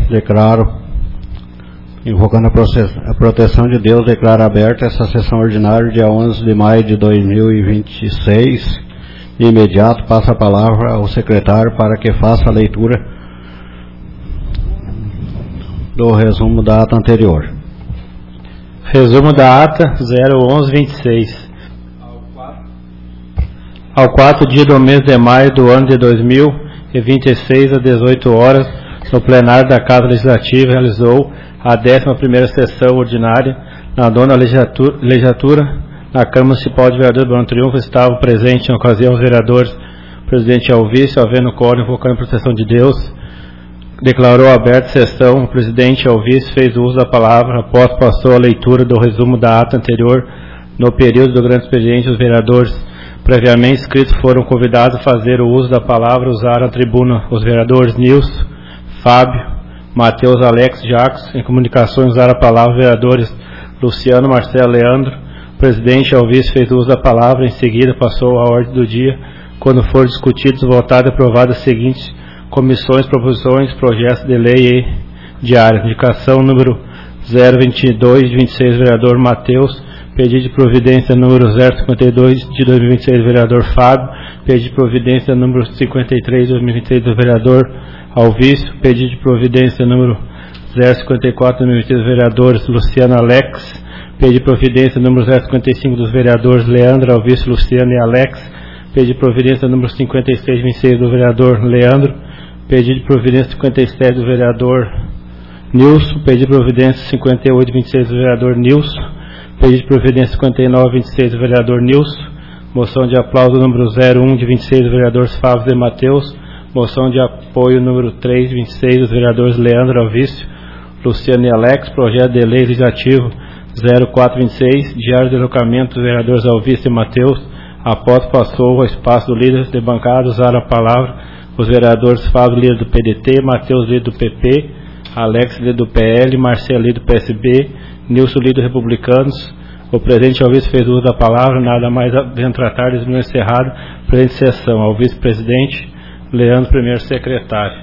declaro, invocando a proteção de Deus, declaro aberta essa sessão ordinária, dia 11 de maio de 2026. De imediato, passo a palavra ao secretário para que faça a leitura do resumo da ata anterior. Resumo da ata 01126. Ao 4 dia do mês de maio do ano de 2026, às 18 horas, no plenário da Casa Legislativa, realizou a 11ª sessão ordinária na 9ª legislatura. Na Câmara Municipal de Vereadores Barão do Triunfo estavam presentes na ocasião os vereadores, presidente Alvício, havendo quórum, invocando a proteção de Deus. Declarou aberta a sessão, o presidente Alvício fez uso da palavra, após passou a leitura do resumo da ata anterior. No período do grande expediente, os vereadores previamente inscritos foram convidados a fazer o uso da palavra, usaram a tribuna os vereadores Nilson, Fábio, Matheus, Alex, Jacos. Em comunicações usaram a palavra os vereadores Luciano, Marcelo, Leandro. O presidente Alvício fez uso da palavra, em seguida passou a ordem do dia, quando foram discutidos, votados e aprovados as seguintes comissões, proposições, projetos de lei e diário. Indicação número 022 de 26, vereador Matheus. Pedido de providência número 052 de 2026, vereador Fábio. Pedido de providência número 53 de 2026 do vereador Alvício. Pedido de providência número 054 de 2026 dos vereadores Luciano, Alex. Pedido de providência número 055 dos vereadores Leandro, Alvício, Luciano e Alex. Pedido de providência número 56 de 26 do vereador Leandro. Pedido de providência 57 do vereador Nilson. Pedido de providência 58 de 26 do vereador Nilson. Pedido de providência 59 de 26 do vereador Nilson. Moção de aplauso número 01 de 26 dos vereadores Fábio e Matheus. Moção de apoio número 3 de 26 dos vereadores Leandro, Alvício, Luciano e Alex. Projeto de lei legislativo 0426, diário de deslocamento dos vereadores Alvício e Matheus. Após passou ao espaço do líder de bancada, usaram a palavra os vereadores Fábio, líder do PDT, Matheus, líder do PP, Alex, líder do PL, Marcelo, líder do PSB, Nilson, líder do Republicanos. O presidente Alvício fez uso da palavra, nada mais devendo tratar, desmissão encerrado, presente sessão. Ao vice-presidente Leandro, primeiro secretário.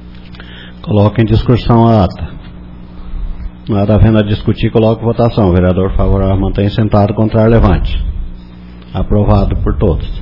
Coloca em discussão a ata. Nada havendo a discutir, coloco votação. Vereador favorável, mantém sentado, contrário, levante. Aprovado por todos.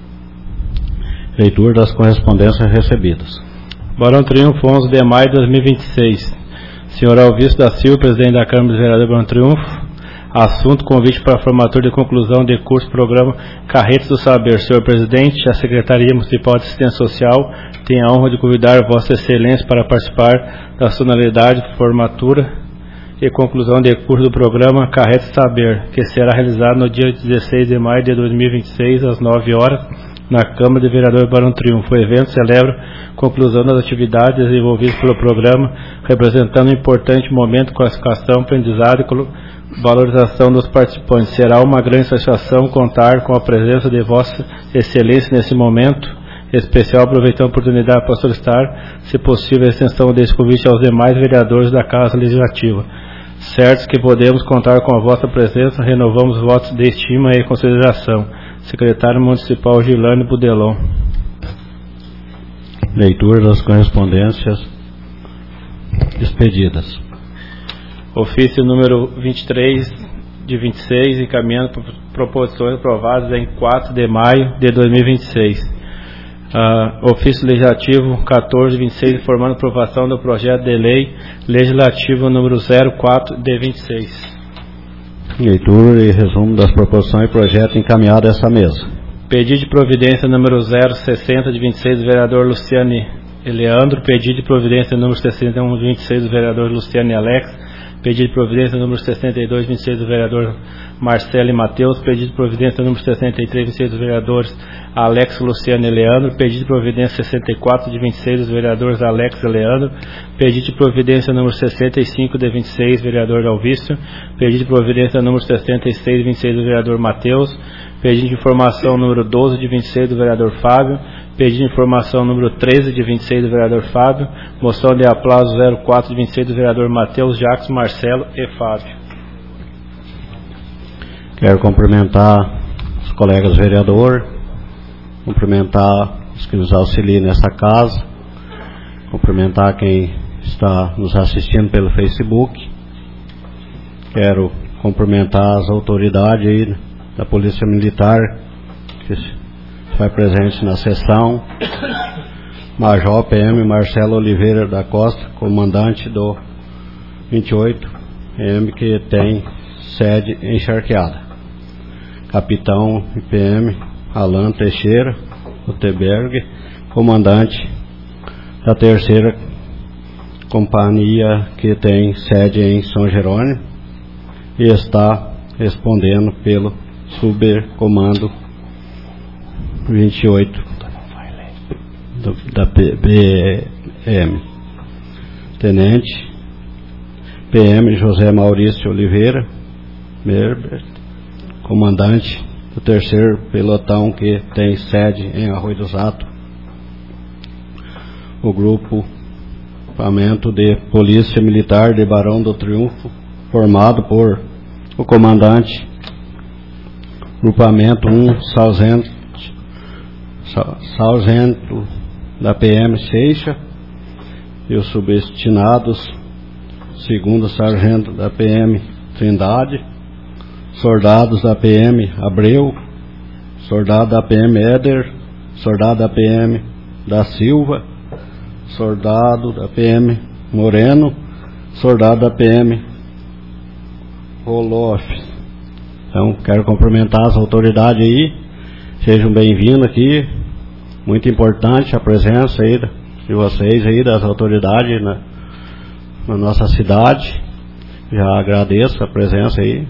Leitura das correspondências recebidas. Barão Triunfo, 11 de maio de 2026. Senhor Alvício da Silva, presidente da Câmara dos Vereadores Barão Triunfo. Assunto: convite para a formatura de conclusão de curso programa Carretas do Saber. Senhor presidente, a Secretaria Municipal de Assistência Social tem a honra de convidar Vossa Excelência para participar da solenidade de formatura e conclusão de curso do programa Carretas do Saber, que será realizado no dia 16 de maio de 2026, às 9 horas, na Câmara de Vereadores Barão Triunfo. O evento celebra a conclusão das atividades desenvolvidas pelo programa, representando um importante momento de classificação, aprendizado e valorização dos participantes. Será uma grande satisfação contar com a presença de Vossa Excelência nesse momento especial, aproveitando a oportunidade para solicitar, se possível, a extensão desse convite aos demais vereadores da Casa Legislativa. Certos que podemos contar com a vossa presença, renovamos votos de estima e consideração. Secretário Municipal Gilane Budelon. Leitura das correspondências expedidas. Ofício número 23 de 26, encaminhando proposições aprovadas em 4 de maio de 2026. Ofício Legislativo 14 de 26, informando aprovação do projeto de lei legislativo número 04 de 26. Leitura e resumo das proposições e projeto encaminhado a essa mesa. Pedido de providência número 060 de 26 do vereador Luciano e Leandro. Pedido de providência número 61 de 26 do vereador Luciano e Alex. Pedido de providência número 62 de 26 do vereador Marcelo e Matheus. Pedido de providência número 63 de 26 dos vereadores Alex, Luciano e Leandro. Pedido de providência 64 de 26 dos vereadores Alex e Leandro. Pedido de providência número 65 de 26, vereador Alvício. Pedido de providência número 66 de 26 do vereador Matheus. Pedido de informação número 12 de 26 do vereador Fábio. Pedido de informação número 13 de 26 do vereador Fábio. Moção de aplauso 04 de 26 do vereador Matheus, Jacques, Marcelo e Fábio. Quero cumprimentar os colegas vereadores, cumprimentar os que nos auxiliam nessa casa, cumprimentar quem está nos assistindo pelo Facebook. Quero cumprimentar as autoridades aí da Polícia Militar que foi presente na sessão. Major PM Marcelo Oliveira da Costa, comandante do 28M, que tem sede em Charqueada. Capitão IPM Alan Teixeira Uteberg, comandante da 3ª companhia, que tem sede em São Jerônimo e está respondendo pelo subcomando 28 da PM. Tenente PM José Maurício Oliveira Merbert, comandante do 3º pelotão, que tem sede em Arroio dos Atos. O grupamento de Polícia Militar de Barão do Triunfo, formado por o comandante grupamento 1 sargento da PM Seixa e os subdestinados 2º sargento da PM Trindade, soldados da PM Abreu, soldado da PM Éder, soldado da PM da Silva, soldado da PM Moreno, soldado da PM Roloff. Então, quero cumprimentar as autoridades aí, sejam bem-vindos aqui, muito importante a presença aí de vocês aí, das autoridades na nossa cidade. Já agradeço a presença aí.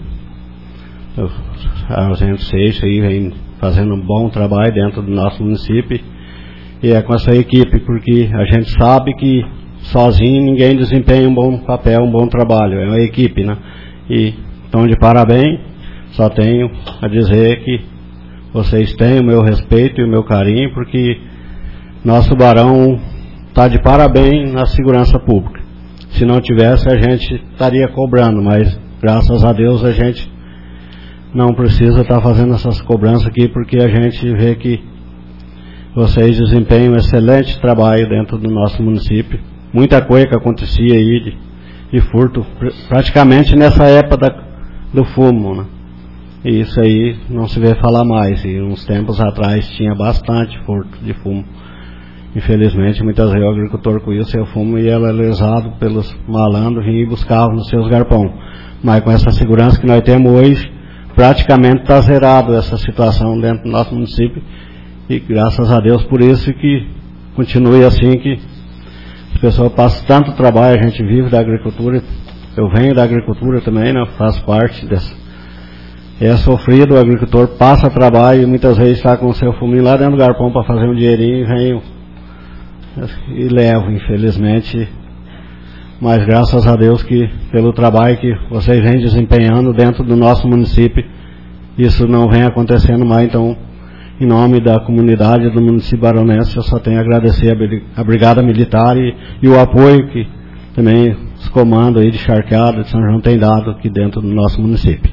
A gente Seixas aí vem fazendo um bom trabalho dentro do nosso município, e é com essa equipe, porque a gente sabe que sozinho ninguém desempenha um bom papel, um bom trabalho, é uma equipe, né? E então, de parabéns, só tenho a dizer que vocês têm o meu respeito e o meu carinho, porque nosso Barão está de parabéns na segurança pública. Se não tivesse, a gente estaria cobrando, mas graças a Deus a gente não precisa estar fazendo essas cobranças aqui, porque a gente vê que vocês desempenham um excelente trabalho dentro do nosso município. Muita coisa que acontecia aí de furto, praticamente nessa época do fumo, né? E isso aí não se vê falar mais, e uns tempos atrás tinha bastante furto de fumo. Infelizmente, muitas vezes o agricultor com o seu fumo e era lesado pelos malandros, vinham e buscavam nos seus garpões. Mas com essa segurança que nós temos hoje, praticamente está zerado essa situação dentro do nosso município, e graças a Deus por isso que continue assim, que as pessoas passam tanto trabalho, a gente vive da agricultura, eu venho da agricultura também, né, faço parte dessa. É sofrido, o agricultor passa trabalho e muitas vezes está com o seu fuminho lá dentro do garpão para fazer um dinheirinho e venho e levo, infelizmente. Mas graças a Deus que pelo trabalho que vocês vêm desempenhando dentro do nosso município, isso não vem acontecendo mais. Então, em nome da comunidade do município baronense, eu só tenho a agradecer a Brigada Militar e o apoio que também os comandos aí de Charqueada, de São João, têm dado aqui dentro do nosso município.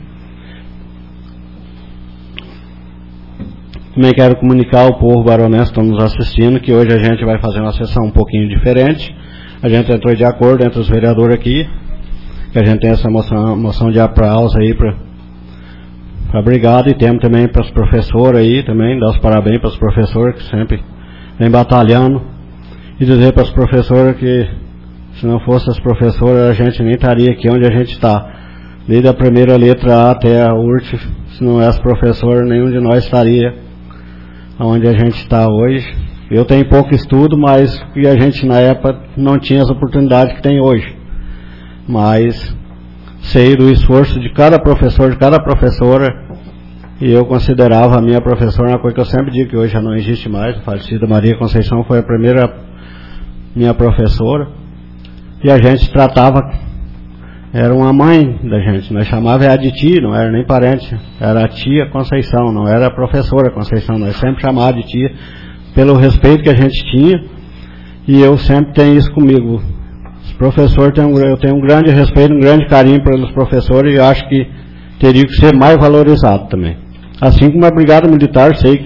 Também quero comunicar ao povo baronense que estão nos assistindo que hoje a gente vai fazer uma sessão um pouquinho diferente. A gente entrou de acordo entre os vereadores aqui, que a gente tem essa moção de aplauso aí para a brigada, e temos também para os professores aí também, dar os parabéns para os professores que sempre vem batalhando, e dizer para os professores que se não fosse as professoras a gente nem estaria aqui onde a gente está. Desde a primeira letra A até a URT, se não é as professoras, nenhum de nós estaria onde a gente está hoje. Eu tenho pouco estudo, mas que a gente na época não tinha as oportunidades que tem hoje. Mas sei do esforço de cada professor, de cada professora, e eu considerava a minha professora uma coisa que eu sempre digo, que hoje já não existe mais. A falecida Maria Conceição foi a primeira minha professora, e a gente tratava, era uma mãe da gente, nós chamava ela de tia, não era nem parente, era a tia Conceição, não era a professora Conceição, nós sempre chamávamos de tia, pelo respeito que a gente tinha, e eu sempre tenho isso comigo. Os professores, eu tenho um grande respeito, um grande carinho pelos professores, e eu acho que teria que ser mais valorizado também. Assim como a Brigada Militar, sei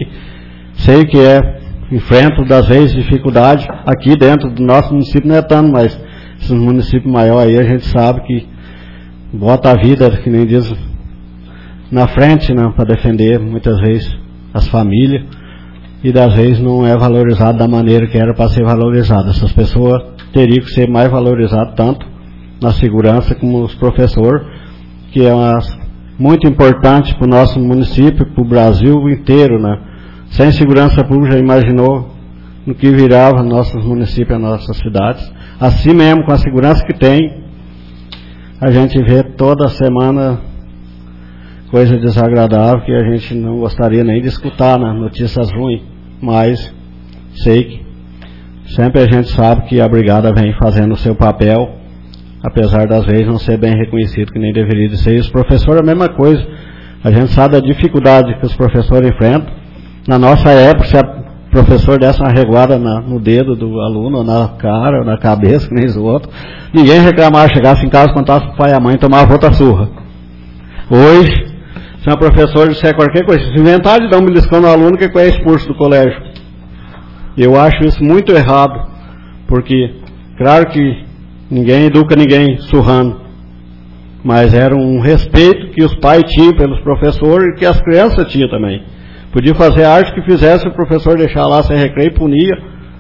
que enfrento das vezes dificuldade, aqui dentro do nosso município não é tanto, mas esses municípios maiores aí, a gente sabe que bota a vida, que nem diz, na frente, né, para defender muitas vezes as famílias, e das vezes não é valorizado da maneira que era para ser valorizado. Essas pessoas teriam que ser mais valorizadas tanto na segurança como os professores, que é muito importante para o nosso município, para o Brasil inteiro, né? Sem segurança pública, já imaginou no que virava nossos municípios, nossas cidades. Assim mesmo, com a segurança que tem, a gente vê toda semana coisa desagradável que a gente não gostaria nem de escutar, né? Notícias ruins, mas sei que sempre a gente sabe que a brigada vem fazendo o seu papel, apesar das vezes não ser bem reconhecido que nem deveria de ser. E os professores a mesma coisa, a gente sabe da dificuldade que os professores enfrentam. Na nossa época, se o professor desse uma reguada no dedo do aluno, ou na cara, ou na cabeça, que nem os outros, ninguém reclamava, chegasse em casa, contasse para o pai e a mãe, tomava outra surra. Hoje, se um professor disser qualquer coisa, se inventar de dar um beliscão no aluno, que é expulso do colégio. Eu acho isso muito errado, porque, claro que ninguém educa ninguém surrando, mas era um respeito que os pais tinham pelos professores e que as crianças tinham também. Podia fazer a arte que fizesse, o professor deixar lá sem recreio e punia.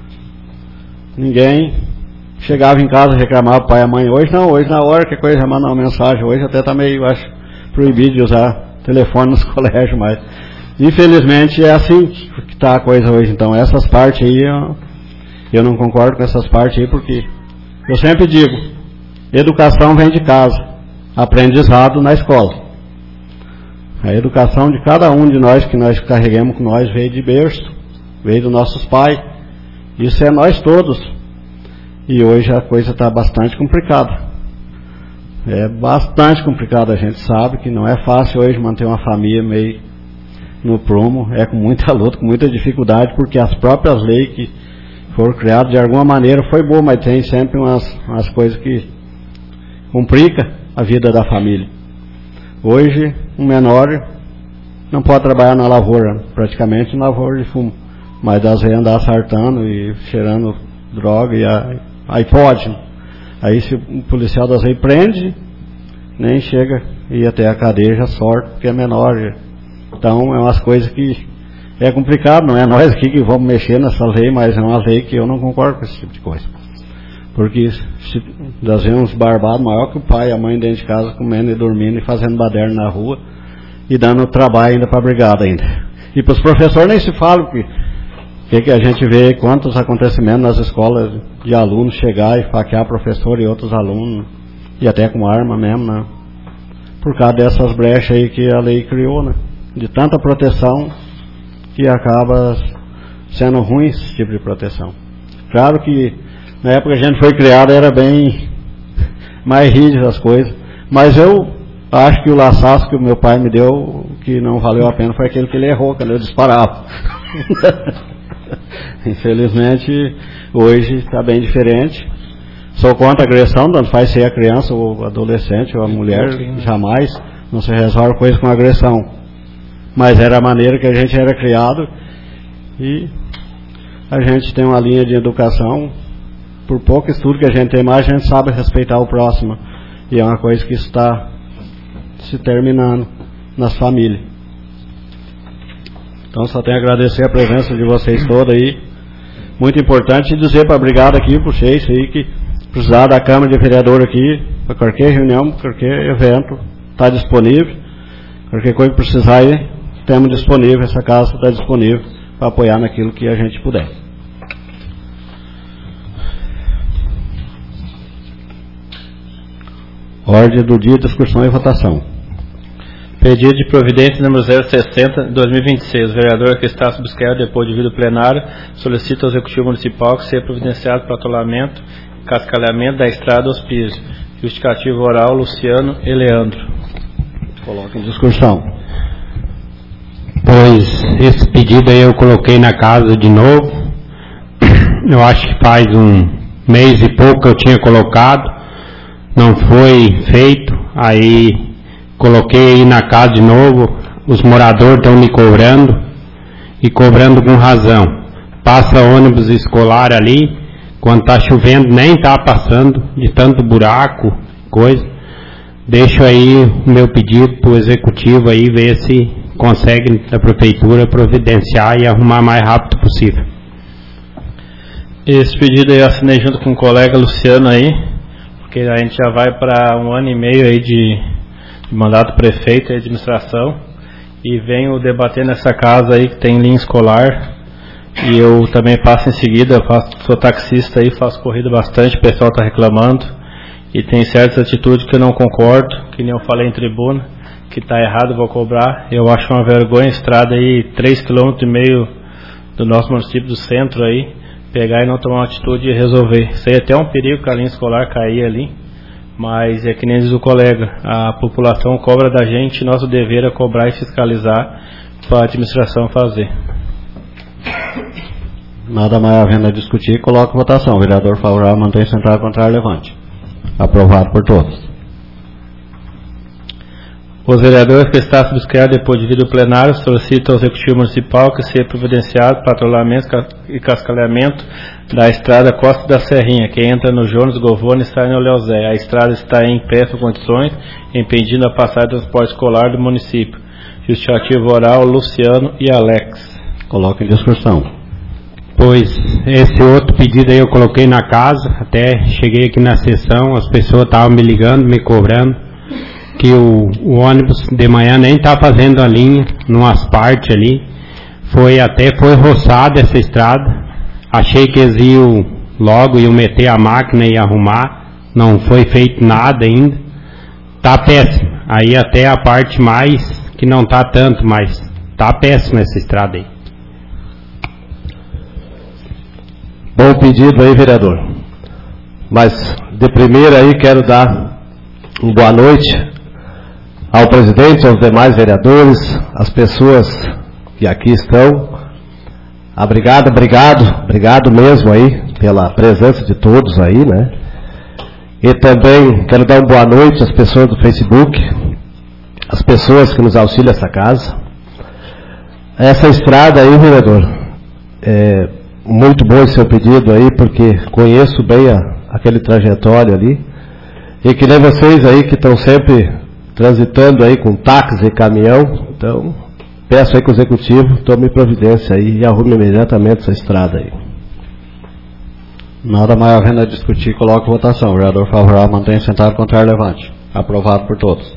Ninguém chegava em casa e reclamava para o pai e a mãe. Hoje não, hoje na hora que coisa manda uma mensagem, hoje até está meio, acho, proibido de usar telefone nos colégios, mas infelizmente é assim que está a coisa hoje. Então essas partes aí, eu não concordo com essas partes aí, porque eu sempre digo, educação vem de casa, aprendizado na escola. A educação de cada um de nós, que nós carregamos com nós, veio de berço, veio dos nossos pais. Isso é nós todos. E hoje a coisa está bastante complicada. É bastante complicado, a gente sabe que não é fácil hoje manter uma família meio no prumo, é com muita luta, com muita dificuldade, porque as próprias leis que foram criadas de alguma maneira foi boa, mas tem sempre umas coisas que complicam a vida da família. Hoje, um menor não pode trabalhar na lavoura, praticamente na lavoura de fumo, mas às vezes andar sartando e cheirando droga, e aí pode. Aí se o policial das leis prende, nem chega e até a cadeia já sorte, porque é menor. Então é umas coisas que é complicado, não é nós aqui que vamos mexer nessa lei, mas é uma lei que eu não concordo com esse tipo de coisa. Porque se das vezes uns barbados maior que o pai e a mãe dentro de casa, comendo e dormindo e fazendo baderna na rua e dando trabalho ainda para a brigada ainda. E para os professores nem se fala, porque que a gente vê quantos acontecimentos nas escolas de alunos chegar e faquear professor e outros alunos, e até com arma mesmo, né? Por causa dessas brechas aí que a lei criou, né? De tanta proteção que acaba sendo ruim esse tipo de proteção. Claro que na época que a gente foi criado era bem mais rígido as coisas, mas eu acho que o laçaço que o meu pai me deu, que não valeu a pena, foi aquele que ele errou, quando eu disparava. Infelizmente, hoje está bem diferente. Sou contra a agressão, tanto faz ser a criança ou o adolescente ou a mulher, jamais não se resolve coisa com agressão. Mas era a maneira que a gente era criado, e a gente tem uma linha de educação, por pouco estudo que a gente tem mais, a gente sabe respeitar o próximo, e é uma coisa que está se terminando nas famílias. Então só tenho a agradecer a presença de vocês todos aí, muito importante, e dizer para a brigada aqui, para vocês aí, que precisar da Câmara de Vereador aqui, para qualquer reunião, qualquer evento, está disponível. Qualquer coisa que precisar aí, temos disponível, essa casa está disponível para apoiar naquilo que a gente puder. Ordem do dia, discussão e votação. Pedido de providência número 060, 2026. O vereador Cristácio Busquel, depois de vida plenário, solicita ao Executivo Municipal que seja providenciado para atolamento e cascalhamento da estrada aos pisos. Justificativo oral, Luciano e Leandro. Coloca em discussão. Pois esse pedido aí eu coloquei na casa de novo. Eu acho que faz um mês e pouco que eu tinha colocado. Não foi feito. Aí coloquei aí na casa de novo. Os moradores estão me cobrando. E cobrando com razão. Passa ônibus escolar ali. quando está chovendo nem está passando, de tanto buraco, coisa. Deixo aí o meu pedido para o executivo aí ver se consegue a prefeitura providenciar e arrumar o mais rápido possível. Esse pedido aí eu assinei junto com o colega Luciano aí, porque a gente já vai para 1 ano e meio aí de mandato prefeito e administração, e venho debater nessa casa aí que tem linha escolar, e eu também passo em seguida, sou taxista aí, faço corrida bastante, o pessoal está reclamando, e tem certas atitudes que eu não concordo, que nem eu falei em tribuna, que está errado, vou cobrar. Eu acho uma vergonha a estrada aí, 3,5 km do nosso município do centro aí, pegar e não tomar uma atitude e resolver. Isso aí é até um perigo que a linha escolar cair ali, mas é que nem diz o colega, a população cobra da gente, nosso dever é cobrar e fiscalizar para a administração fazer. Nada mais havendo a discutir, coloco votação. Vereador favorável, mantém sentado, contrário, levante. Aprovado por todos. Os vereadores que está subscrevendo depois de vir do plenário solicitam ao Executivo Municipal que seja providenciado patrulhamento e cascalhamento da estrada Costa da Serrinha, que entra no Jones Govone e sai no Leozé. A estrada está em péssimas condições, impedindo a passagem do transporte escolar do município. Justificativo oral, Luciano e Alex. Coloque em discussão. Pois, esse outro pedido aí eu coloquei na casa, até cheguei aqui na sessão, as pessoas estavam me ligando, me cobrando, que o ônibus de manhã nem está fazendo a linha, numas partes ali, foi roçada essa estrada, achei que eles iam logo meter a máquina e arrumar, não foi feito nada ainda, está péssimo, aí até a parte mais, que não está tanto, mas está péssima essa estrada aí. Bom pedido aí, vereador. Mas, de primeira aí, quero dar uma boa noite ao presidente, aos demais vereadores, às pessoas que aqui estão. Obrigado mesmo aí, pela presença de todos aí, né? E também quero dar uma boa noite às pessoas do Facebook, às pessoas que nos auxiliam essa casa. Essa estrada aí, vereador, muito bom esse seu pedido aí, porque conheço bem aquele trajetório ali, e que nem vocês aí que estão sempre transitando aí com táxi e caminhão, então peço aí que o executivo tome providência aí e arrume imediatamente essa estrada aí. Nada mais havendo a discutir, coloco votação. Vereador favorável, mantém sentado, contrário, levante. Aprovado por todos.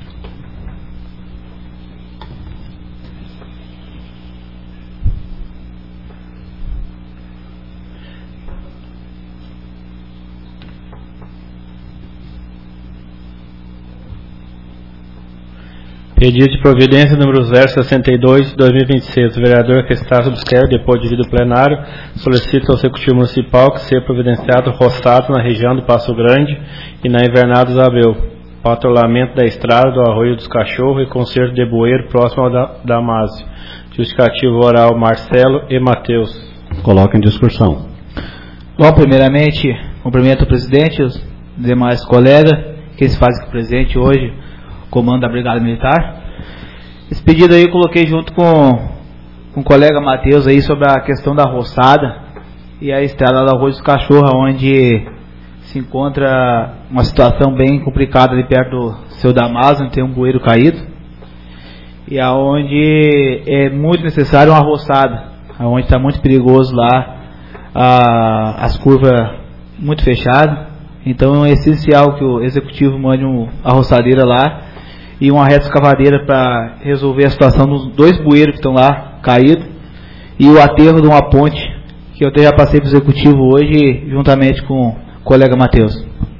Pedido de providência número 062, 2026. O vereador que está subscreve depois de vir do plenário solicita ao Executivo Municipal que seja providenciado roçado na região do Passo Grande e na Invernados Abreu, patrulhamento da estrada do Arroio dos Cachorros e conserto de bueiro próximo ao Damásio. Justificativo oral Marcelo e Matheus. Coloca em discussão. Bom, primeiramente, cumprimento o presidente e os demais colegas que se fazem aqui presente hoje, comando da Brigada Militar. Esse pedido aí eu coloquei junto com o colega Matheus aí sobre a questão da roçada e a estrada do Arroio dos Cachorros, onde se encontra uma situação bem complicada ali perto do seu Damásio, onde tem um bueiro caído, e aonde é muito necessário uma roçada, aonde está muito perigoso lá, as curvas muito fechadas. Então é essencial que o executivo mande a roçadeira lá e uma reta escavadeira para resolver a situação dos 2 bueiros que estão lá caídos e o aterro de uma ponte que eu até já passei para o executivo hoje juntamente com o colega Matheus.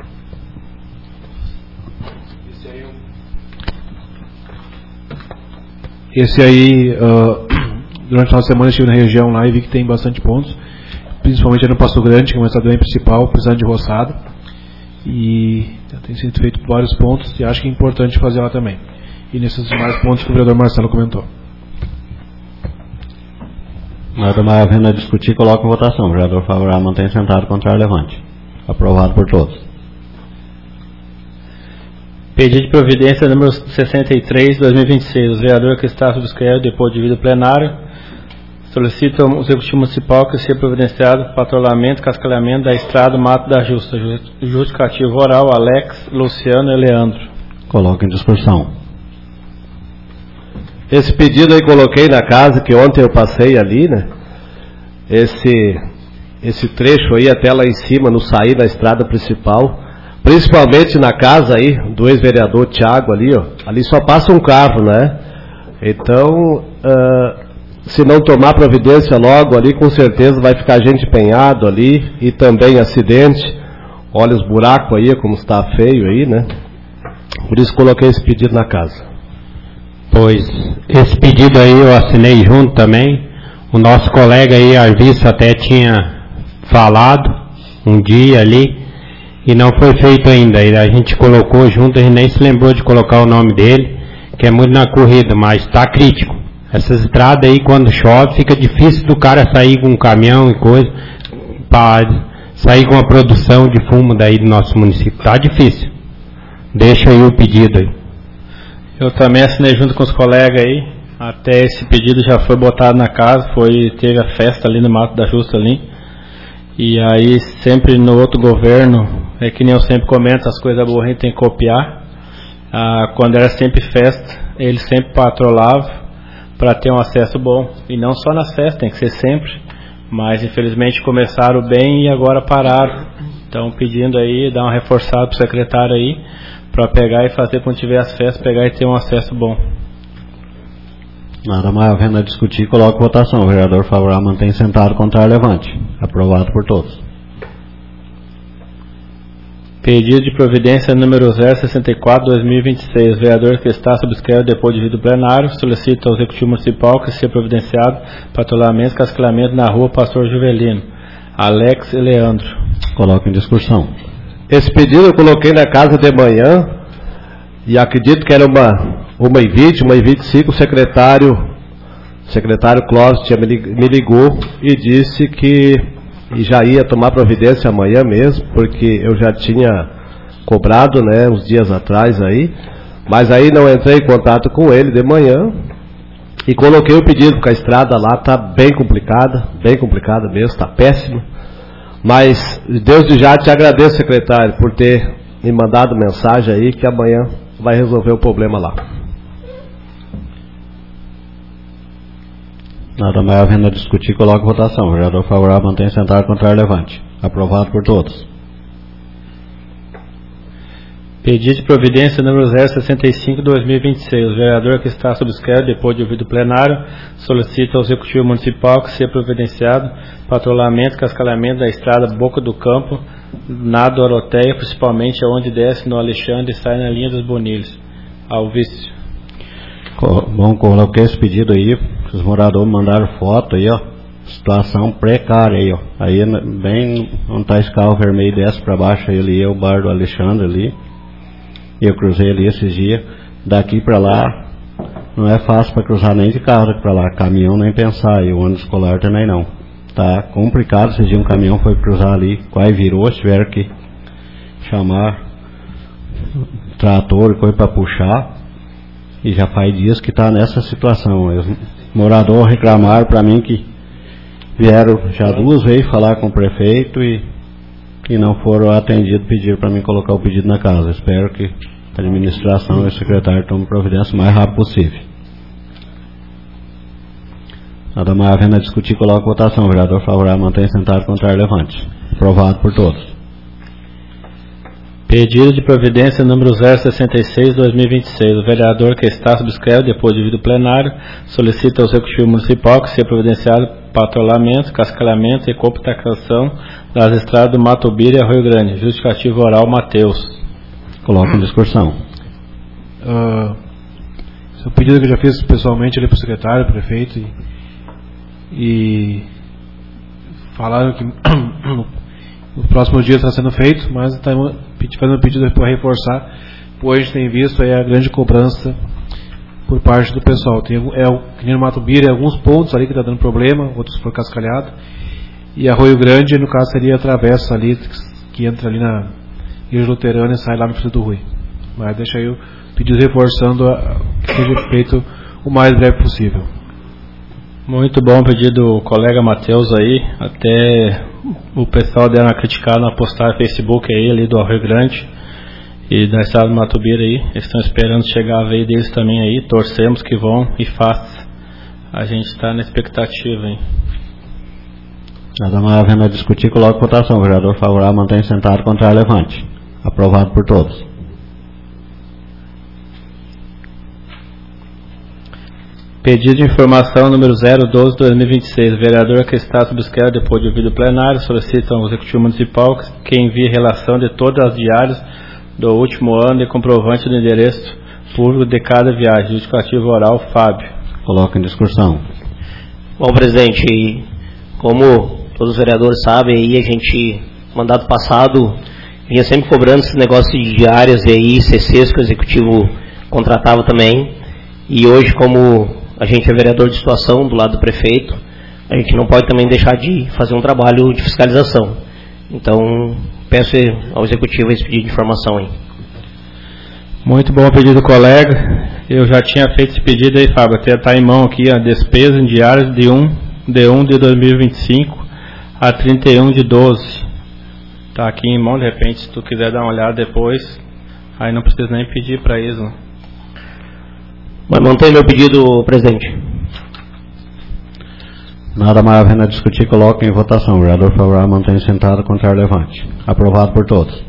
Esse aí, durante a semana eu estive na região lá e vi que tem bastante pontos, principalmente no Passo Grande, que é uma estrada bem principal, precisando de roçada. E tem sido feito vários pontos e acho que é importante fazer lá também. E nesses demais pontos que o vereador Marcelo comentou. Nada mais havendo a discutir, coloca em votação. Vereador favorável, mantém sentado, contrário, levante. Aprovado por todos. Pedido de providência número 63, 2026. O vereador que está subscreve depois de vir do plenário Solicita ao Executivo Municipal que seja providenciado patrulhamento, cascalhamento da estrada Mato da Justa. Justificativo oral, Alex, Luciano e Leandro. Coloque em discussão. Esse pedido aí coloquei na casa, que ontem eu passei ali, né? Esse trecho aí até lá em cima, no sair da estrada principal, principalmente na casa aí do ex-vereador Thiago ali, ó, ali só passa um carro, né? Então, se não tomar providência logo ali, com certeza vai ficar gente empenhado ali, e também acidente. Olha os buracos aí, como está feio aí, né? Por isso coloquei esse pedido na casa. Pois, esse pedido aí eu assinei junto também. O nosso colega aí, Arviço, até tinha falado um dia ali, e não foi feito ainda. A gente colocou junto, a gente nem se lembrou de colocar o nome dele, que é muito na corrida, mas está crítico. Essas estradas aí, quando chove, fica difícil do cara sair com um caminhão e coisa, para sair com a produção de fumo daí do nosso município. Está difícil. Deixa aí o pedido aí. Eu também assinei junto com os colegas aí. Até esse pedido já foi botado na casa, teve a festa ali no Mato da Justa ali. E aí sempre no outro governo, é que nem eu sempre comento, as coisas boas a gente tem que copiar. Quando era sempre festa, ele sempre patrolava para ter um acesso bom. E não só nas festas, tem que ser sempre. Mas infelizmente começaram bem e agora pararam. Então pedindo aí, dar uma reforçada pro secretário aí, para pegar e fazer quando tiver as festas, pegar e ter um acesso bom. Nada mais havendo a discutir, coloque votação. O vereador favorável mantém sentado, contrário levante. Aprovado por todos. Pedido de providência número 064/2026. O vereador que está subscreve depois de devido plenário solicita ao Executivo Municipal que seja providenciado patrulhamento e cascalhamento na rua Pastor Juvelino. Alex e Leandro. Coloque em discussão. Esse pedido eu coloquei na casa de manhã, e acredito que era uma e 25, o secretário Clóvis me ligou e disse que já ia tomar providência amanhã mesmo, porque eu já tinha cobrado, né, uns dias atrás aí, mas aí não entrei em contato com ele de manhã e coloquei o pedido, porque a estrada lá está bem complicada mesmo, está péssima. Mas desde já te agradeço, secretário, por ter me mandado mensagem aí, que amanhã vai resolver o problema lá. Nada mais havendo a discutir, coloque votação. O vereador favorável mantém sentado, contrário levante. Aprovado por todos. Pedido de providência número 065/2026. O vereador que está subscreve depois de ouvido plenário solicita ao Executivo Municipal que seja providenciado patrulhamento e cascalhamento da estrada Boca do Campo, na Doroteia, principalmente onde desce no Alexandre e sai na linha dos Bonilhos. Ao vice. Bom, coloquei esse pedido aí. Os moradores mandaram foto aí, ó. Situação precária aí, ó. Aí bem onde está esse carro vermelho, desce para baixo aí, ali é o bar do Alexandre ali. Eu cruzei ali esses dias. Daqui para lá não é fácil para cruzar nem de carro daqui para lá. Caminhão nem pensar, e o ônibus escolar também não. Tá complicado. Esses dias um caminhão foi cruzar ali, quase virou, tiveram que chamar trator e coisa para puxar. E já faz dias que está nessa situação. Os moradores reclamaram para mim que vieram já 2 vezes falar com o prefeito e não foram atendidos, pediram para mim colocar o pedido na casa. Espero que a administração e o secretário tomem providência o mais rápido possível. Nada mais havendo a discutir, coloca a votação. O vereador favorável mantém sentado, contrário levante. Aprovado por todos. Pedido de providência número 066/2026. O vereador que está subscreve depois de devido plenário solicita ao Executivo Municipal que seja providenciado patrulhamento, cascalhamento e compactação das estradas do Mato Bira e Rio Grande. Justificativo oral, Matheus. Coloca em discussão. Esse é um pedido que eu já fiz pessoalmente ali para o secretário, prefeito, e falaram que no próximo dia está sendo feito, mas está fazendo um pedido para reforçar, pois a gente tem visto aí a grande cobrança por parte do pessoal. Tem que nem no Mato Bira, alguns pontos ali que está dando problema, outros foram cascalhados, e Arroio Grande, no caso, seria a travessa ali, que entra ali na Igreja Luterana e sai lá no Filho do Rui. Mas deixa aí o pedido reforçando que seja feito o mais breve possível. Muito bom o pedido do colega Matheus aí, até o pessoal deram uma criticada na postagem no Facebook aí, ali do Rio Grande e da estrada do Matubira aí, eles estão esperando chegar a vez deles também aí, torcemos que vão e façam, a gente está na expectativa aí. Nada mais havendo a discutir, coloque votação. Vereador favorável, mantém sentado, contrário, levante. Aprovado por todos. Pedido de informação número 012/2026. O vereador que está sob esquerda depois de ouvido plenário solicita ao Executivo Municipal que envie relação de todas as diárias do último ano e comprovante do endereço público de cada viagem. Justificativo oral, Fábio. Coloca em discussão. Bom, presidente, como todos os vereadores sabem, aí a gente, mandato passado, vinha sempre cobrando esses negócios de diárias e aí CCs que o Executivo contratava também. E hoje, como a gente é vereador de situação do lado do prefeito, a gente não pode também deixar de fazer um trabalho de fiscalização. Então, peço ao Executivo esse pedido de informação aí. Muito bom o pedido, colega. Eu já tinha feito esse pedido aí, Fábio. Até está em mão aqui a despesa em diários de 1 de 2025 a 31 de 12. Está aqui em mão, de repente, se tu quiser dar uma olhada depois, aí não precisa nem pedir para eles, né? Mas mantém meu pedido, presidente. Nada mais havendo a discutir, coloque em votação. O vereador favorável, mantém sentado, contrário, levante. Aprovado por todos.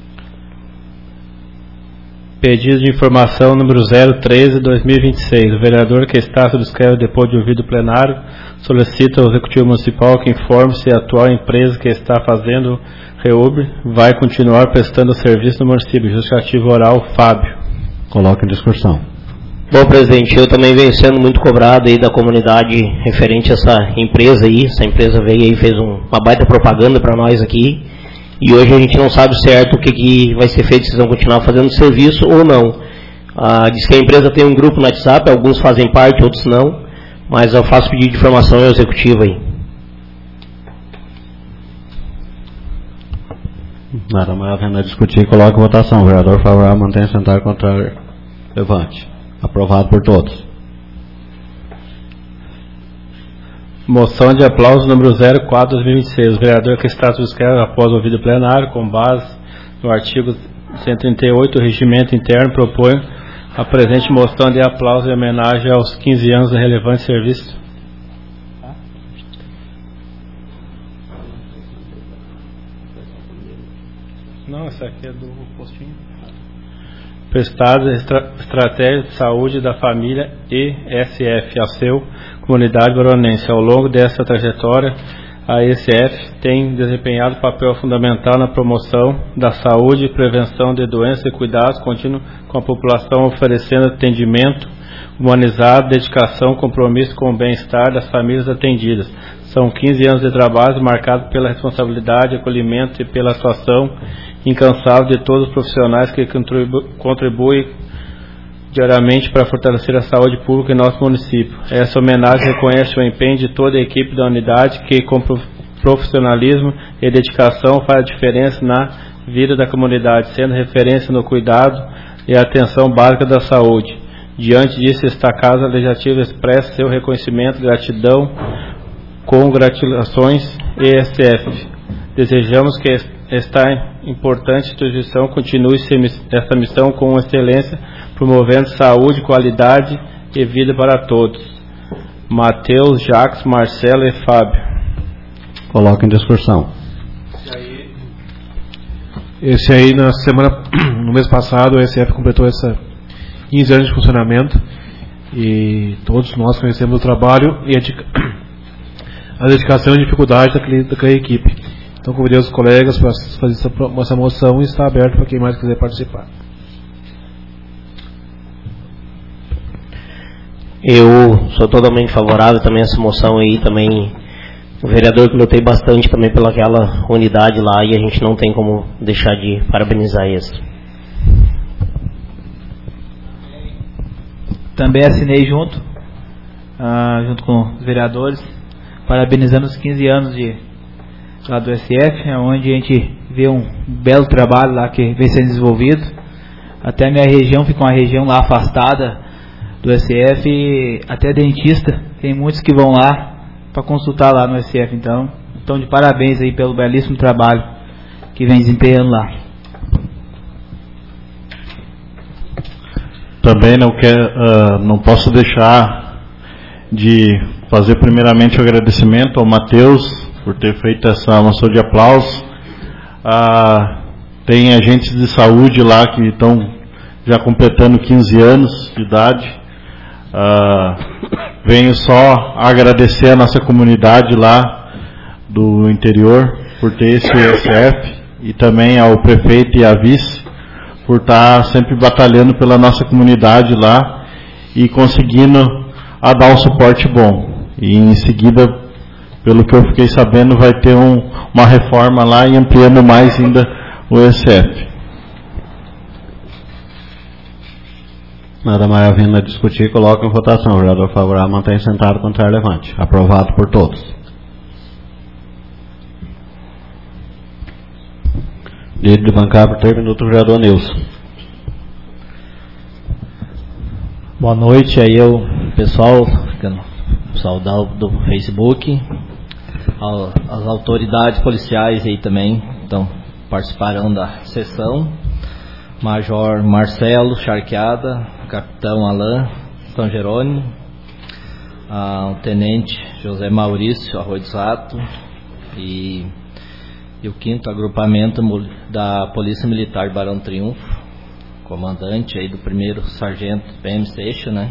Pedido de informação número 013/2026. O vereador que está sob esquerda depois de ouvido plenário solicita ao Executivo Municipal que informe se a atual empresa que está fazendo REUB vai continuar prestando serviço no município. Justificativo oral, Fábio. Coloque em discussão. Bom, presidente, eu também venho sendo muito cobrado aí da comunidade referente a essa empresa aí. Essa empresa veio aí e fez uma baita propaganda para nós aqui. E hoje a gente não sabe certo o que vai ser feito, se vão continuar fazendo serviço ou não. Diz que a empresa tem um grupo no WhatsApp, alguns fazem parte, outros não. Mas eu faço pedido de informação ao Executivo aí. Nada mais havendo a discutir, coloque em votação. O vereador favorável, mantém sentado, contrário, levante. Aprovado por todos. Moção de aplauso número 04/2026. O vereador que está sob esquerda após o ouvido plenário, com base no artigo 138 do Regimento Interno, propõe a presente moção de aplauso em homenagem aos 15 anos de relevante serviço. Não, essa aqui é do postinho. Prestado Estratégia de Saúde da Família ESF, a seu comunidade baronense. Ao longo dessa trajetória, a ESF tem desempenhado papel fundamental na promoção da saúde e prevenção de doenças e cuidados contínuos com a população, oferecendo atendimento humanizado, dedicação, compromisso com o bem-estar das famílias atendidas. São 15 anos de trabalho marcados pela responsabilidade, acolhimento e pela atuação incansável de todos os profissionais que contribuem diariamente para fortalecer a saúde pública em nosso município. Essa homenagem reconhece o empenho de toda a equipe da unidade que, com profissionalismo e dedicação, faz a diferença na vida da comunidade, sendo referência no cuidado e atenção básica da saúde. Diante disso, esta Casa Legislativa expressa seu reconhecimento e gratidão. Congratulações, ESF. Desejamos que esta importante instituição continue esta missão com excelência, promovendo saúde, qualidade e vida para todos. Matheus, Jacques, Marcelo e Fábio. Coloca em discussão. Esse aí, no mês passado, o ESF completou 15 anos de funcionamento e todos nós conhecemos o trabalho e a dedicação e dificuldade daquela equipe. Então, convidei os colegas para fazer essa moção e está aberto para quem mais quiser participar. Eu sou totalmente favorável também a essa moção aí, também o vereador que lutei bastante também pelaquela unidade lá e a gente não tem como deixar de parabenizar isso. Também assinei junto com os vereadores, parabenizando os 15 anos lá do SF, onde a gente vê um belo trabalho lá que vem sendo desenvolvido. Até a minha região fica uma região lá afastada do SF, até dentista tem muitos que vão lá para consultar lá no SF. Então, de parabéns aí pelo belíssimo trabalho que vem desempenhando lá. Também não posso deixar de fazer primeiramente o agradecimento ao Matheus por ter feito essa moção de aplausos. Tem agentes de saúde lá que estão já completando 15 anos de idade. Venho só agradecer a nossa comunidade lá do interior por ter esse ESF e também ao prefeito e à vice por estar sempre batalhando pela nossa comunidade lá e conseguindo dar um suporte bom. E em seguida, pelo que eu fiquei sabendo, vai ter uma reforma lá e ampliando mais ainda o ESF. Nada mais havendo a discutir, coloca em votação. O vereador favorável mantém sentado, contrário levante. Aprovado por todos. Líder de bancada por 3 minutos, vereador Nilson. Boa noite aí ao pessoal do Facebook, as autoridades policiais aí também então participarão da sessão. Major Marcelo Charqueada, Capitão Alain São Jerônimo, o Tenente José Maurício Arroio do Sato e o 5º agrupamento da Polícia Militar Barão Triunfo, comandante aí do 1º Sargento PM Seixas, né?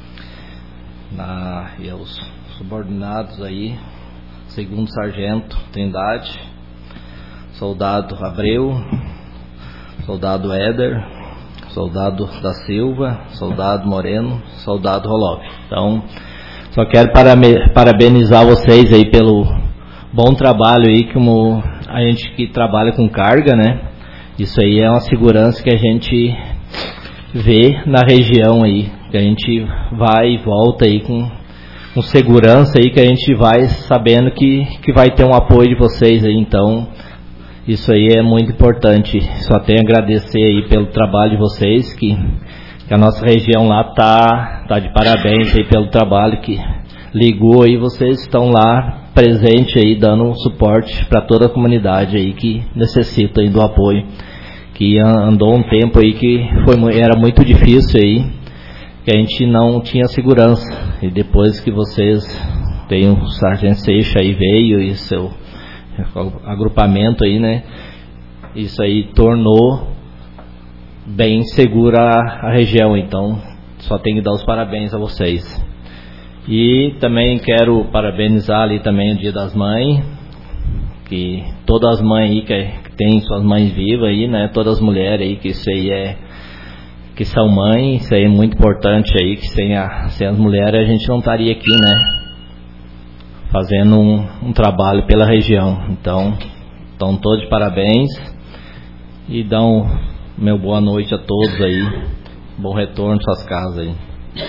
E os subordinados aí, 2º Sargento Trindade, Soldado Abreu, Soldado Éder, Soldado da Silva, Soldado Moreno, Soldado Rolov. Então, só quero parabenizar vocês aí pelo bom trabalho aí, como a gente que trabalha com carga, né? Isso aí é uma segurança que a gente vê na região aí, que a gente vai e volta aí com segurança aí, que a gente vai sabendo que vai ter um apoio de vocês aí. Então, isso aí é muito importante. Só tenho a agradecer aí pelo trabalho de vocês, que a nossa região lá tá de parabéns aí pelo trabalho que ligou aí, vocês estão lá presente aí, dando suporte para toda a comunidade aí que necessita aí do apoio, que andou um tempo aí que era muito difícil aí, que a gente não tinha segurança, e depois que vocês tem o Sargento Seixas aí veio e seu agrupamento aí, né, isso aí tornou bem segura a região. Então só tenho que dar os parabéns a vocês. E também quero parabenizar ali também o Dia das Mães, que todas as mães aí que tem suas mães vivas aí, né, todas as mulheres aí, que isso aí que são mães, isso aí é muito importante aí, que sem as mulheres a gente não estaria aqui, né, fazendo um trabalho pela região. Então, estão todos de parabéns e dão meu boa noite a todos aí, bom retorno às suas casas aí.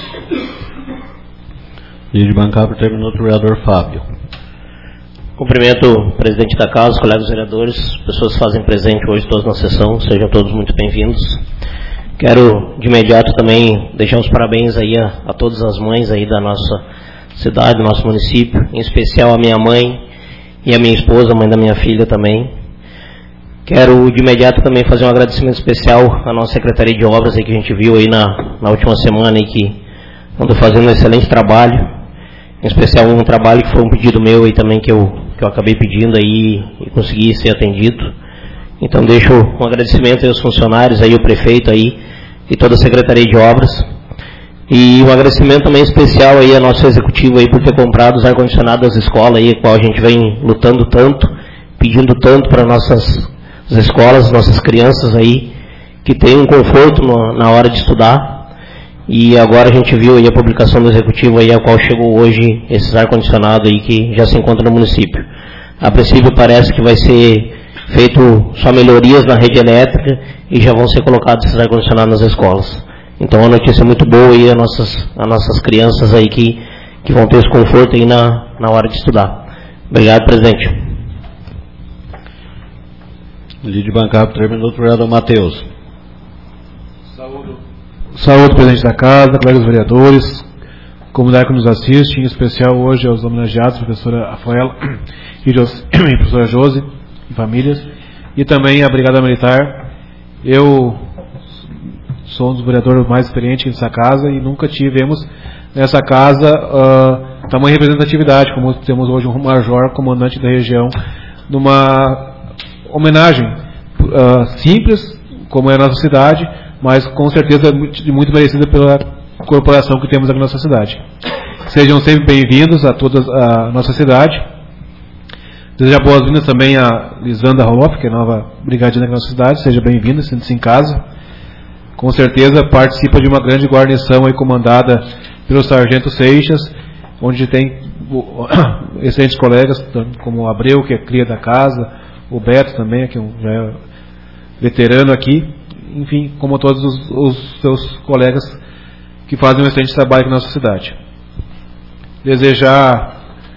Líder de bancada por 3 minutos, o vereador Fábio. Cumprimento o presidente da casa, os colegas vereadores, pessoas que fazem presente hoje todos na sessão, sejam todos muito bem-vindos. Quero de imediato também deixar os parabéns aí a todas as mães aí da nossa cidade, do nosso município, em especial a minha mãe e a minha esposa, a mãe da minha filha também. Quero de imediato também fazer um agradecimento especial à nossa Secretaria de Obras aí, que a gente viu aí na última semana aí, que andou fazendo um excelente trabalho. Em especial um trabalho que foi um pedido meu aí também, que eu acabei pedindo aí e consegui ser atendido. Então deixo um agradecimento aos funcionários aí, o prefeito aí e toda a Secretaria de Obras. E um agradecimento também especial aí ao nosso executivo aí por ter comprado os ar-condicionados das escolas aí, a qual a gente vem lutando tanto, pedindo tanto para nossas escolas, nossas crianças aí, que tenham um conforto na hora de estudar. E agora a gente viu aí a publicação do executivo aí, a qual chegou hoje esses ar-condicionados aí que já se encontram no município. A princípio parece que vai ser feito só melhorias na rede elétrica e já vão ser colocados esses ar-condicionados nas escolas. Então é uma notícia muito boa aí a nossas crianças aí que vão ter esse conforto aí na hora de estudar. Obrigado, presidente. Líder de bancada, 3 minutos, vereador Matheus. Saúde, presidente da casa, colegas vereadores, comunidade que nos assiste, em especial hoje aos homenageados, a professora Rafaela e a professora Josi e famílias, e também a Brigada Militar. Eu sou um dos vereadores mais experientes nessa casa e nunca tivemos nessa casa tamanha representatividade, como temos hoje um major, comandante da região, numa homenagem simples, como é a nossa cidade, mas com certeza muito merecida pela corporação que temos aqui na nossa cidade. Sejam sempre bem-vindos a toda a nossa cidade. Desejar boas-vindas também a Lisandra Roloff, que é a nova brigadina aqui na nossa cidade. Seja bem-vinda, sinta-se em casa. Com certeza participa de uma grande guarnição aí comandada pelo Sargento Seixas, onde tem excelentes colegas, como o Abreu, que é cria da casa, o Beto também, que já é veterano aqui, enfim, como todos os seus colegas que fazem um excelente trabalho aqui na nossa cidade. Desejar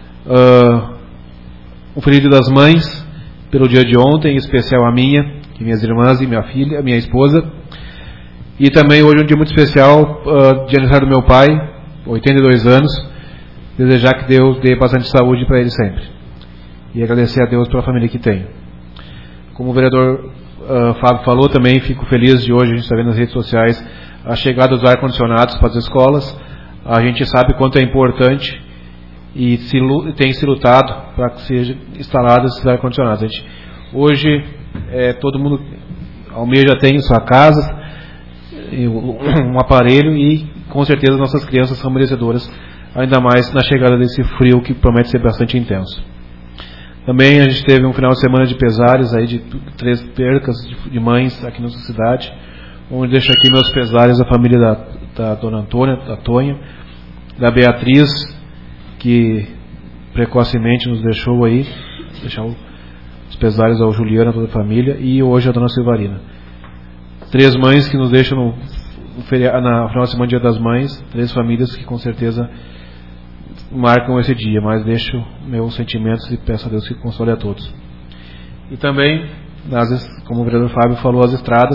um feliz Dia das Mães pelo dia de ontem, em especial a minha, e minhas irmãs e minha filha, minha esposa. E também hoje é um dia muito especial de aniversário do meu pai, 82 anos. Desejar que Deus dê bastante saúde para ele sempre. E agradecer a Deus pela família que tem. Como o vereador Fábio falou, também fico feliz de hoje, a gente está vendo nas redes sociais, a chegada dos ar-condicionados para as escolas. A gente sabe quanto é importante e tem se lutado para que sejam instalados esses ar-condicionados. Hoje, todo mundo almeja tem em sua casa um aparelho e com certeza nossas crianças são merecedoras, ainda mais na chegada desse frio que promete ser bastante intenso. Também a gente teve um final de semana de pesares aí de 3 percas de mães aqui na nossa cidade, onde deixo aqui meus pesares à família da dona Antônia, da Tonha, da Beatriz, que precocemente nos deixou aí, deixar os pesares ao Juliano, a toda a família, e hoje a dona Silvarina. 3 mães que nos deixam no final de semana, Dia das Mães, 3 famílias que com certeza marcam esse dia, mas deixo meus sentimentos e peço a Deus que console a todos. E também, como o vereador Fábio falou, as estradas.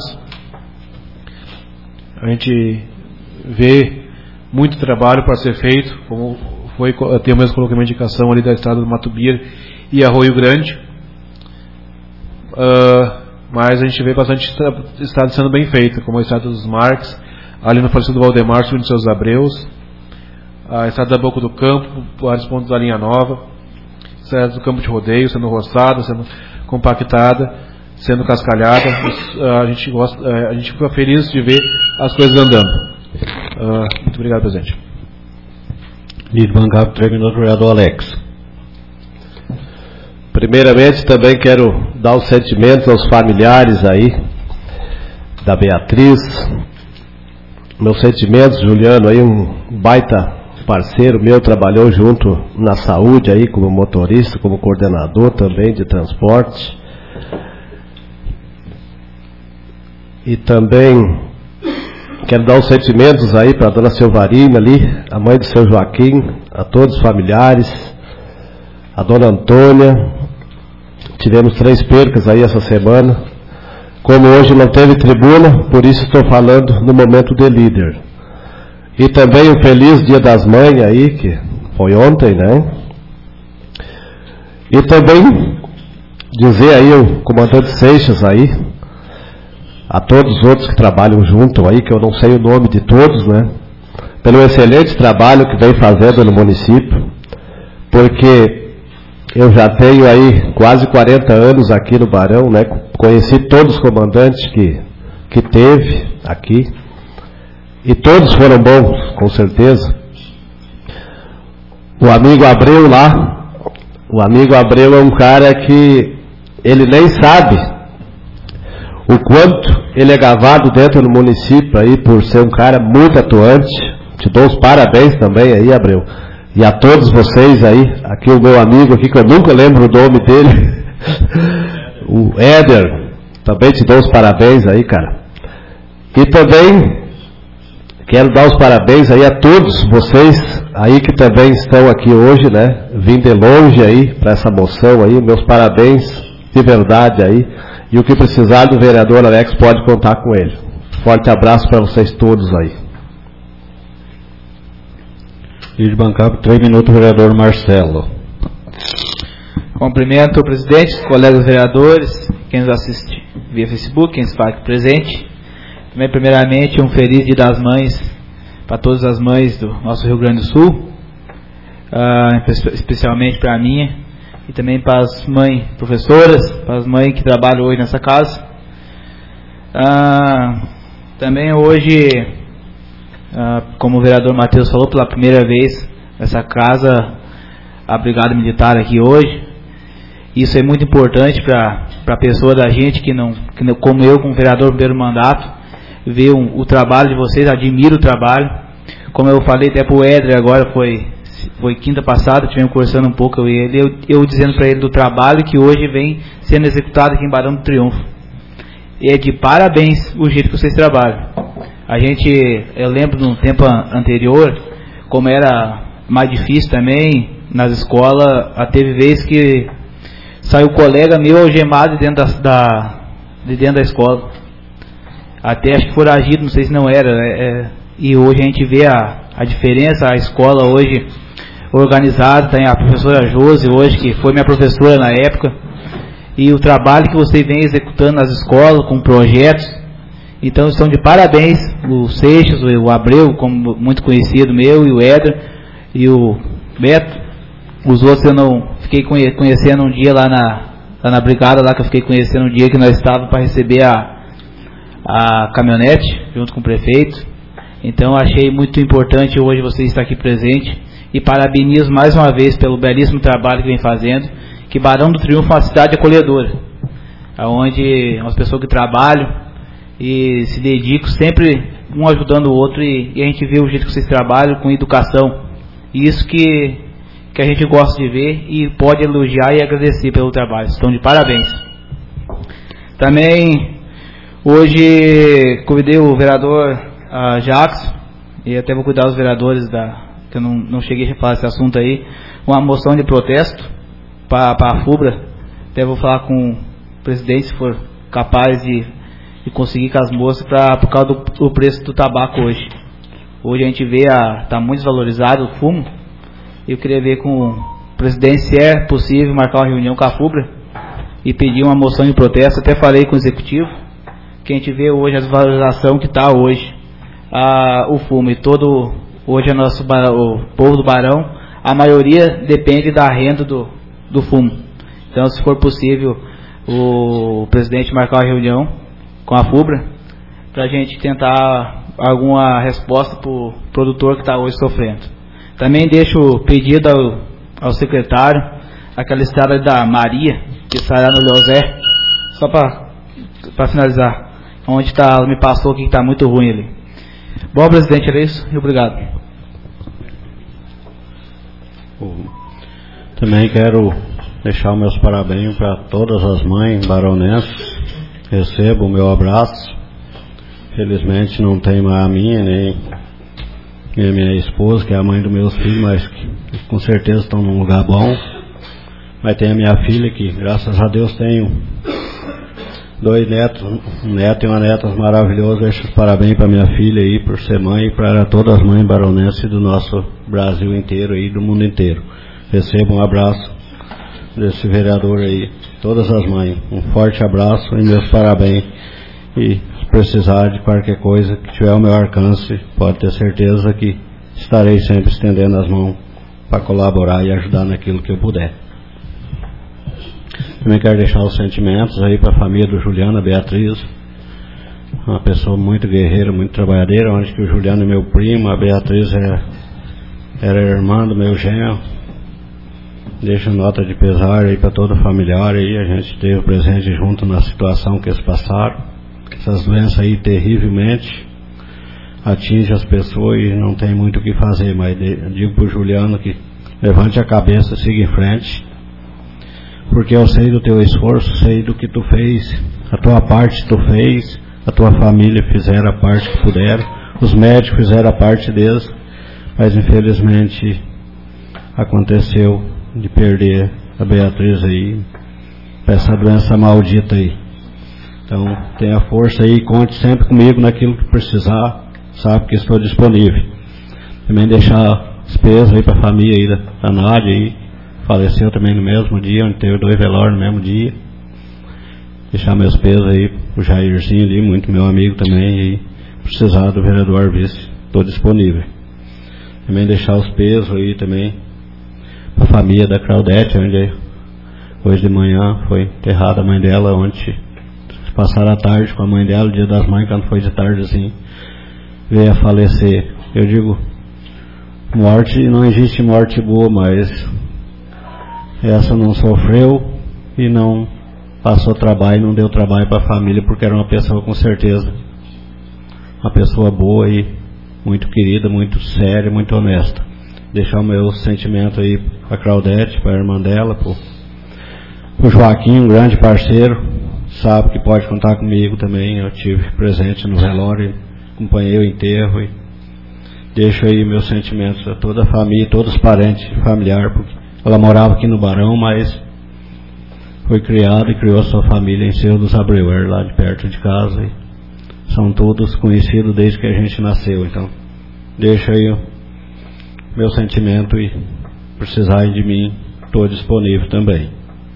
A gente vê muito trabalho para ser feito, como foi, eu mesmo coloquei uma indicação ali da estrada do Matubir e Arroio Grande, mas a gente vê bastante estrada sendo bem feita, como a estrada dos Marques, ali no falecido Valdemar, subindo seus Abreus, a estrada da Boca do Campo, vários pontos da linha nova, a estrada do Campo de Rodeio sendo roçada, sendo compactada, sendo cascalhada. A gente fica feliz de ver as coisas andando. Muito obrigado, presidente. Líder bancário, terminou o vereador Alex. Primeiramente, também quero dar os sentimentos aos familiares aí da Beatriz. Meus sentimentos, Juliano aí, um baita parceiro meu, trabalhou junto na saúde aí como motorista, como coordenador também de transporte. E também quero dar os sentimentos aí para a dona Silvarina ali, a mãe do seu Joaquim, a todos os familiares, a dona Antônia. Tivemos 3 percas aí essa semana. Como hoje não teve tribuna, por isso estou falando no momento de líder. E também um feliz Dia das Mães aí, que foi ontem, né? E também dizer aí o comandante Seixas aí, a todos os outros que trabalham junto aí, que eu não sei o nome de todos, né? Pelo excelente trabalho que vem fazendo no município, porque eu já tenho aí quase 40 anos aqui no Barão, né? Conheci todos os comandantes que teve aqui, e todos foram bons, com certeza. O amigo Abreu lá, o amigo Abreu é um cara que ele nem sabe o quanto ele é gravado dentro do município aí, por ser um cara muito atuante. Te dou os parabéns também aí, Abreu. E a todos vocês aí, aqui o meu amigo aqui, que eu nunca lembro o nome dele, o Éder, também te dou os parabéns aí, cara. E também quero dar os parabéns aí a todos vocês aí que também estão aqui hoje, né, vindo de longe aí para essa moção aí. Meus parabéns de verdade aí. E o que precisar do vereador Alex pode contar com ele. Forte abraço para vocês todos aí. E de bancada, 3 minutos, vereador Marcelo. Cumprimento o presidente, os colegas vereadores, quem nos assiste via Facebook, quem está aqui presente. Também, primeiramente, um feliz Dia das Mães para todas as mães do nosso Rio Grande do Sul, especialmente para a minha, e também para as mães professoras, para as mães que trabalham hoje nessa casa. Também hoje, como o vereador Matheus falou, pela primeira vez nessa casa, a Brigada Militar aqui hoje. Isso é muito importante para a pessoa da gente que não, como eu, como vereador primeiro mandato, ver o trabalho de vocês, admiro o trabalho. Como eu falei até para o Éder agora, foi quinta passada, tivemos conversando um pouco eu e ele, eu dizendo para ele do trabalho que hoje vem sendo executado aqui em Barão do Triunfo. E é de parabéns o jeito que vocês trabalham. Eu lembro no tempo anterior, como era mais difícil também, nas escolas, teve vezes que saiu colega meu algemado de dentro da escola. Até acho que foragido, não sei se não era. E hoje a gente vê a diferença, a escola hoje organizada, tem a professora Josi hoje, que foi minha professora na época, e o trabalho que você vem executando nas escolas, com projetos. Então estão de parabéns o Seixas, o Abreu, como muito conhecido meu, e o Éder, e o Beto. Os outros eu não fiquei conhecendo um dia lá na brigada, lá que eu fiquei conhecendo um dia que nós estávamos para receber a caminhonete, junto com o prefeito. Então achei muito importante hoje você estar aqui presente, e parabenizo mais uma vez pelo belíssimo trabalho que vem fazendo, que Barão do Triunfo é uma cidade acolhedora, onde as pessoas que trabalham e se dedicam sempre um ajudando o outro, e a gente vê o jeito que vocês trabalham com educação. Isso que a gente gosta de ver e pode elogiar e agradecer pelo trabalho. Estão de parabéns. Também hoje convidei o vereador Jacques, e até vou cuidar dos vereadores que eu não cheguei a falar esse assunto aí, uma moção de protesto para a FUBRA. Até vou falar com o presidente se for capaz de conseguir com as moças por causa do preço do tabaco hoje. Hoje a gente vê está muito desvalorizado o fumo. Eu queria ver com o presidente se é possível marcar uma reunião com a FUBRA e pedir uma moção de protesto. Até falei com o executivo, que a gente vê hoje a desvalorização que está hoje o fumo. E hoje o povo do Barão, a maioria depende da renda do fumo. Então, se for possível, o presidente marcar uma reunião com a FUBRA para a gente tentar alguma resposta para o produtor que está hoje sofrendo. Também deixo o pedido ao secretário, aquela estrada da Maria, que estará no Leozé, só para finalizar, onde ela me passou aqui que está muito ruim ali. Bom, presidente, era isso, e obrigado. Também quero deixar meus parabéns para todas as mães baronenses. Recebo o meu abraço. Felizmente não tem mais a minha, nem a minha esposa, que é a mãe dos meus filhos, mas que com certeza estão num lugar bom. Mas tem a minha filha, que graças a Deus tenho 2 netos, um neto e uma neta maravilhosos. Deixo os parabéns para minha filha aí, por ser mãe, e para todas as mães baronenses do nosso Brasil inteiro e do mundo inteiro. Recebo um abraço desse vereador aí, todas as mães. Um forte abraço e meus parabéns. E se precisar de qualquer coisa que tiver ao meu alcance, pode ter certeza que estarei sempre estendendo as mãos para colaborar e ajudar naquilo que eu puder. Também quero deixar os sentimentos aí para a família do Juliano, a Beatriz, uma pessoa muito guerreira, muito trabalhadeira, onde que o Juliano é meu primo, a Beatriz era irmã do meu genro. Deixo nota de pesar aí para todo familiar aí, a gente esteve presente junto na situação que eles passaram. Essas doenças aí terrivelmente atingem as pessoas e não tem muito o que fazer, mas digo para o Juliano que levante a cabeça e siga em frente, porque eu sei do teu esforço, sei do que tu fez, a tua parte tu fez, a tua família fizeram a parte que puderam, os médicos fizeram a parte deles, mas infelizmente aconteceu de perder a Beatriz aí, essa doença maldita aí. Então, tenha força aí, conte sempre comigo naquilo que precisar, sabe que estou disponível. Também deixar despesas aí para a família aí da Nádia aí, faleceu também no mesmo dia, onde teve 2 velórios no mesmo dia. Deixar meus pesos aí pro Jairzinho ali, muito meu amigo também, e precisar do vereador vice, estou disponível. Também deixar os pesos aí também para a família da Claudete, onde hoje de manhã foi enterrada a mãe dela, ontem passaram a tarde com a mãe dela, o dia das mães, quando foi de tarde assim, veio a falecer. Eu digo, morte, não existe morte boa, mas essa não sofreu e não passou trabalho, não deu trabalho para a família, porque era uma pessoa com certeza, uma pessoa boa e muito querida, muito séria, muito honesta. Deixar o meu sentimento aí para a Claudete, para a irmã dela, para o Joaquim, um grande parceiro, sabe que pode contar comigo também. Eu tive presente no velório, acompanhei o enterro e deixo aí meus sentimentos a toda a família, todos os parentes, familiares, porque ela morava aqui no Barão, mas foi criada e criou sua família em Cerro dos Abreuer, lá de perto de casa, e são todos conhecidos desde que a gente nasceu. Então deixo aí o meu sentimento e precisarem de mim, estou disponível também.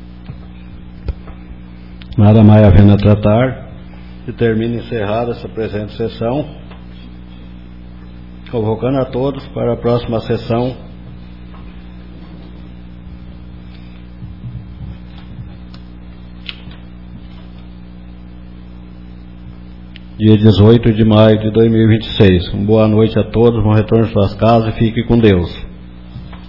Nada mais havendo a tratar, e termino encerrada essa presente sessão, convocando a todos para a próxima sessão, dia 18 de maio de 2026. Boa noite a todos, bom retorno às suas casas e fique com Deus.